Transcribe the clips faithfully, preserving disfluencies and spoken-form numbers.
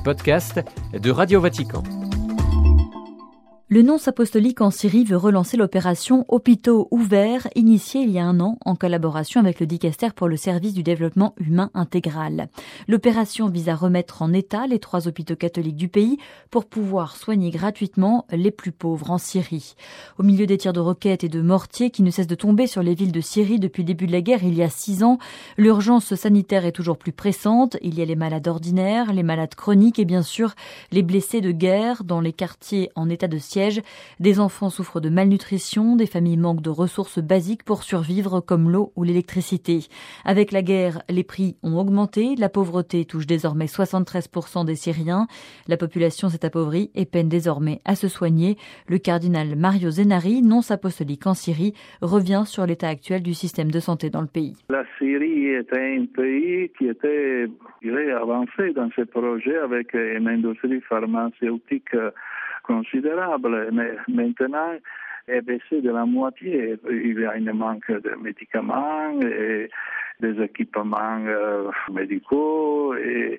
podcasts de Radio Vatican. Le nonce apostolique en Syrie veut relancer l'opération Hôpitaux ouverts, initiée il y a un an en collaboration avec le Dicaster pour le service du développement humain intégral. L'opération vise à remettre en état les trois hôpitaux catholiques du pays pour pouvoir soigner gratuitement les plus pauvres en Syrie. Au milieu des tirs de roquettes et de mortiers qui ne cessent de tomber sur les villes de Syrie depuis le début de la guerre il y a six ans, l'urgence sanitaire est toujours plus pressante. Il y a les malades ordinaires, les malades chroniques et bien sûr les blessés de guerre dans les quartiers en état de siège. Des enfants souffrent de malnutrition, des familles manquent de ressources basiques pour survivre comme l'eau ou l'électricité. Avec la guerre, les prix ont augmenté, la pauvreté touche désormais soixante-treize pour cent des Syriens. La population s'est appauvrie et peine désormais à se soigner. Le cardinal Mario Zenari, nonce apostolique en Syrie, revient sur l'état actuel du système de santé dans le pays. La Syrie était un pays qui était, je dirais, avancé dans ce projet avec une industrie pharmaceutique considérable, mais maintenant est baissé de la moitié. Il y a un manque de médicaments et des équipements euh, médicaux. Et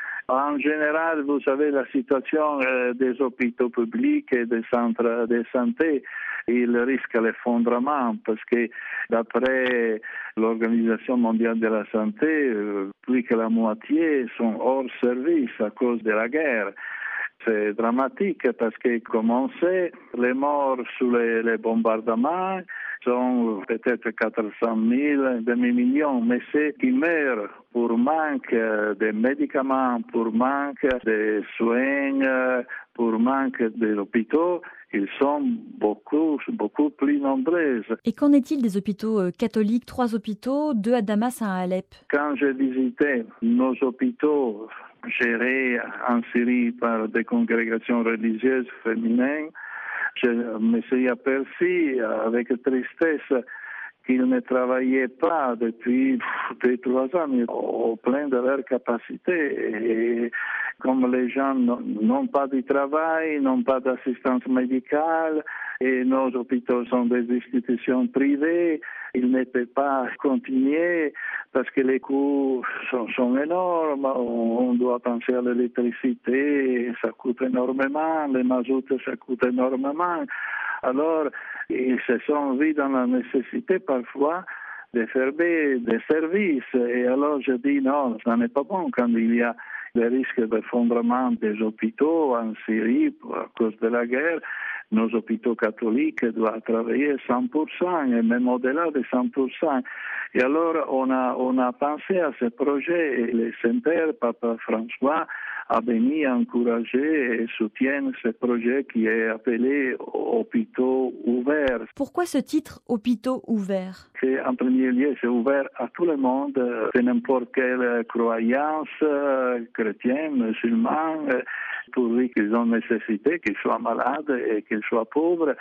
en général, vous savez, la situation euh, des hôpitaux publics et des centres de santé, il risque l'effondrement parce que d'après l'Organisation mondiale de la santé, euh, plus que la moitié sont hors service à cause de la guerre. C'est dramatique parce que, comme on sait, les morts sous les, les bombardements sont peut-être quatre cent mille, demi-million, mais ceux qui meurent pour manque de médicaments, pour manque de soins, pour manque d'hôpitaux, ils sont beaucoup, beaucoup plus nombreux. Et qu'en est-il des hôpitaux catholiques? Trois hôpitaux, deux à Damas, un à Alep. Quand j'ai visité nos hôpitaux gérés en Syrie par des congrégations religieuses féminines, je me suis aperçu avec tristesse qu'ils ne travaillaient pas depuis deux, trois ans au plein de leur capacité. Et comme les gens n'ont pas de travail, n'ont pas d'assistance médicale, et nos hôpitaux sont des institutions privées, ils ne peuvent pas continuer parce que les coûts sont, sont énormes. On doit penser à l'électricité, ça coûte énormément, les mazoutes, ça coûte énormément. Alors, ils se sont vus dans la nécessité parfois de fermer des services. Et alors, je dis non, ça n'est pas bon quand il y a des risques d'effondrement des hôpitaux en Syrie à cause de la guerre. Nos hôpitaux catholiques doivent travailler cent pour cent et même au-delà de cent pour cent. Et alors, on a, on a pensé à ce projet et le Saint-Père, Papa François, a venu encourager et soutient ce projet qui est appelé Hôpitaux ouverts. Pourquoi ce titre Hôpitaux ouverts? C'est, en premier lieu, c'est ouvert à tout le monde, de n'importe quelle croyance, chrétienne, musulmane, pour lui qu'ils ont nécessité, qu'ils soient malades et qu'ils soient pauvres.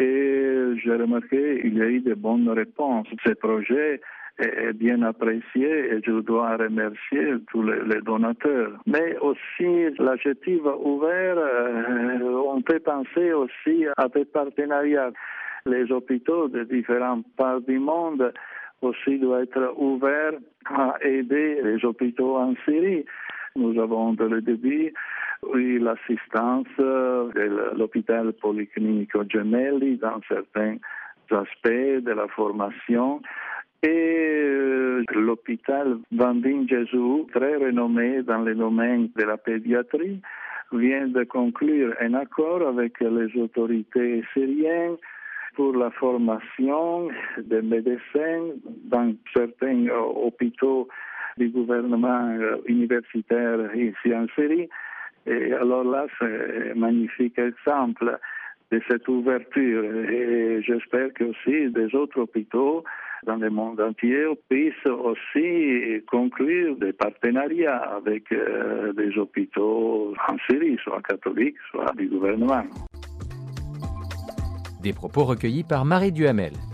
Et j'ai remarqué qu'il y a eu de bonnes réponses. Ce projet est bien apprécié et je dois remercier tous les, les donateurs. Mais aussi, l'adjectif ouvert, euh, on peut penser aussi à des partenariats. Les hôpitaux de différentes parts du monde aussi doivent être ouverts à aider les hôpitaux en Syrie. Nous avons dès le début eu l'assistance de l'hôpital polyclinico Gemelli dans certains aspects de la formation. Et euh, l'hôpital Bambin Gesù, très renommé dans le domaine de la pédiatrie, vient de conclure un accord avec les autorités syriennes pour la formation des médecins dans certains euh, hôpitaux du gouvernement euh, universitaire ici en Syrie. Et alors là, c'est un magnifique exemple de cette ouverture. Et j'espère que aussi des autres hôpitaux dans le monde entier puissent aussi conclure des partenariats avec euh, des hôpitaux en Syrie, soit catholiques, soit du gouvernement. Des propos recueillis par Marie Duhamel.